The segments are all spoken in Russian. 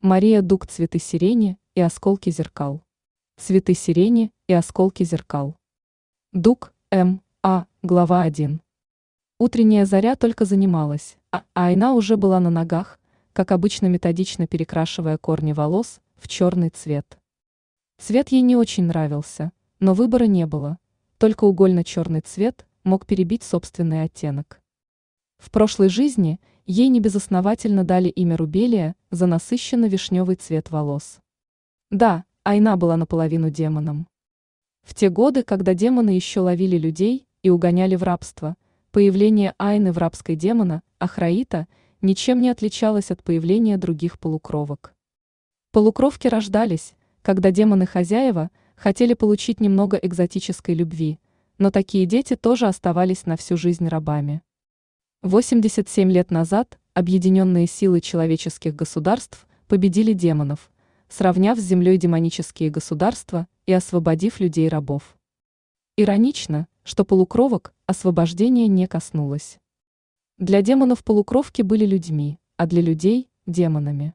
Мария Дуг «Цветы сирени и осколки зеркал». Цветы сирени и осколки зеркал. Дуг, М.А., глава 1. Утренняя заря только занималась, а Айна уже была на ногах, как обычно методично перекрашивая корни волос в черный цвет. Цвет ей не очень нравился, но выбора не было, только угольно-черный цвет мог перебить собственный оттенок. В прошлой жизни ей небезосновательно дали имя Рубелия за насыщенно-вишневый цвет волос. Да, Айна была наполовину демоном. В те годы, когда демоны еще ловили людей и угоняли в рабство, появление Айны в рабской демона, Ахраита, ничем не отличалось от появления других полукровок. Полукровки рождались, когда демоны-хозяева хотели получить немного экзотической любви, но такие дети тоже оставались на всю жизнь рабами. 87 лет назад объединенные силы человеческих государств победили демонов, сравняв с землей демонические государства и освободив людей-рабов. Иронично, что полукровок освобождение не коснулось. Для демонов полукровки были людьми, а для людей – демонами.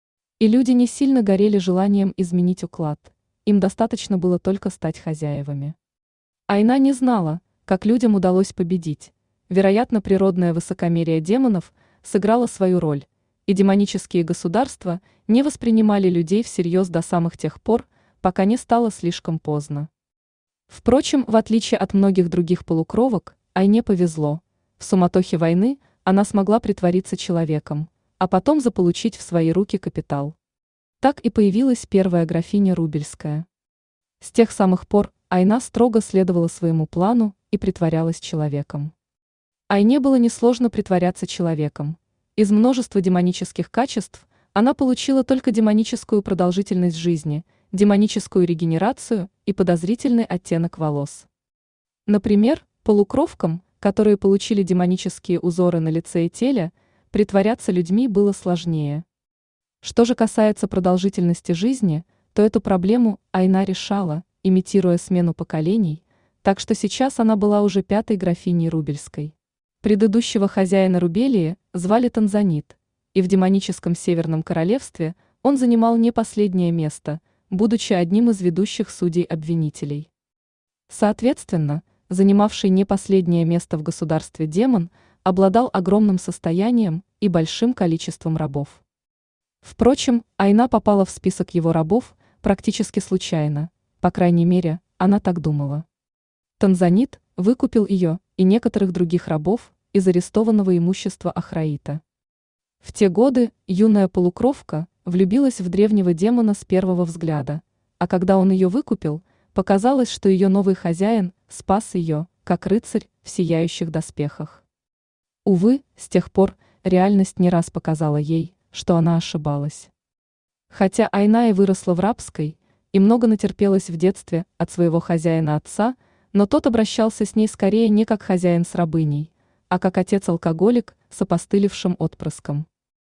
И люди не сильно горели желанием изменить уклад, им достаточно было только стать хозяевами. Айна не знала, как людям удалось победить. Вероятно, природное высокомерие демонов сыграло свою роль, и демонические государства не воспринимали людей всерьез до самых тех пор, пока не стало слишком поздно. Впрочем, в отличие от многих других полукровок, Айне повезло. В суматохе войны она смогла притвориться человеком, а потом заполучить в свои руки капитал. Так и появилась первая графиня Рубельская. С тех самых пор Айна строго следовала своему плану и притворялась человеком. Айне было несложно притворяться человеком. Из множества демонических качеств она получила только демоническую продолжительность жизни, демоническую регенерацию и подозрительный оттенок волос. Например, полукровкам, которые получили демонические узоры на лице и теле, притворяться людьми было сложнее. Что же касается продолжительности жизни, то эту проблему Айна решала, имитируя смену поколений, так что сейчас она была уже пятой графиней Рубельской. Предыдущего хозяина Рубелии звали Танзанит, и в демоническом Северном Королевстве он занимал не последнее место, будучи одним из ведущих судей-обвинителей. Соответственно, занимавший не последнее место в государстве демон обладал огромным состоянием и большим количеством рабов. Впрочем, Айна попала в список его рабов практически случайно, по крайней мере, она так думала. Танзанит выкупил ее и некоторых других рабов из арестованного имущества Ахраита. В те годы юная полукровка влюбилась в древнего демона с первого взгляда, а когда он ее выкупил, показалось, что ее новый хозяин спас ее, как рыцарь в сияющих доспехах. Увы, с тех пор реальность не раз показала ей, что она ошибалась. Хотя Айна и выросла в рабской, и много натерпелась в детстве от своего хозяина-отца, но тот обращался с ней скорее не как хозяин с рабыней, а как отец-алкоголик с опостылевшим отпрыском.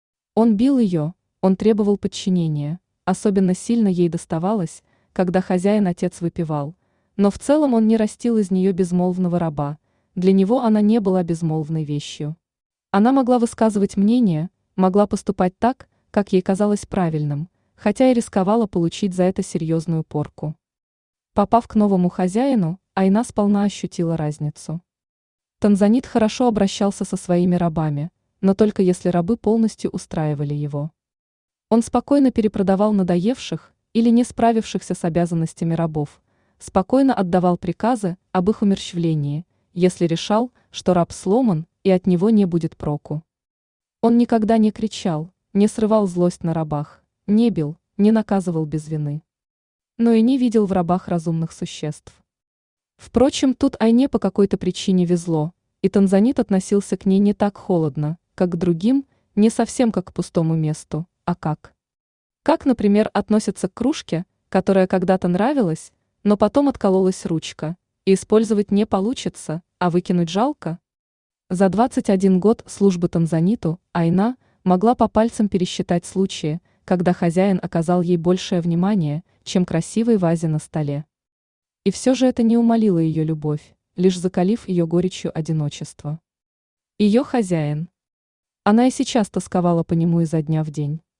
Он бил ее, он требовал подчинения, особенно сильно ей доставалось, когда хозяин-отец выпивал, но в целом он не растил из нее безмолвного раба, для него она не была безмолвной вещью. Она могла высказывать мнение, могла поступать так, как ей казалось правильным, хотя и рисковала получить за это серьезную порку. Попав к новому хозяину, Айна сполна ощутила разницу. Танзанит хорошо обращался со своими рабами, но только если рабы полностью устраивали его. Он спокойно перепродавал надоевших или не справившихся с обязанностями рабов, спокойно отдавал приказы об их умерщвлении, если решал, что раб сломан и от него не будет проку. Он никогда не кричал, не срывал злость на рабах, не бил, не наказывал без вины. Но и не видел в рабах разумных существ. Впрочем, тут Айне по какой-то причине везло, и Танзанит относился к ней не так холодно, как к другим, не совсем как к пустому месту, а как. Как, например, относятся к кружке, которая когда-то нравилась, но потом откололась ручка, и использовать не получится, а выкинуть жалко? За 21 год службы Танзаниту Айна могла по пальцам пересчитать случаи, когда хозяин оказал ей большее внимание, чем красивой вазе на столе. И все же это не умалило ее любовь, лишь закалив ее горечью одиночества. Ее хозяин. Она и сейчас тосковала по нему изо дня в день.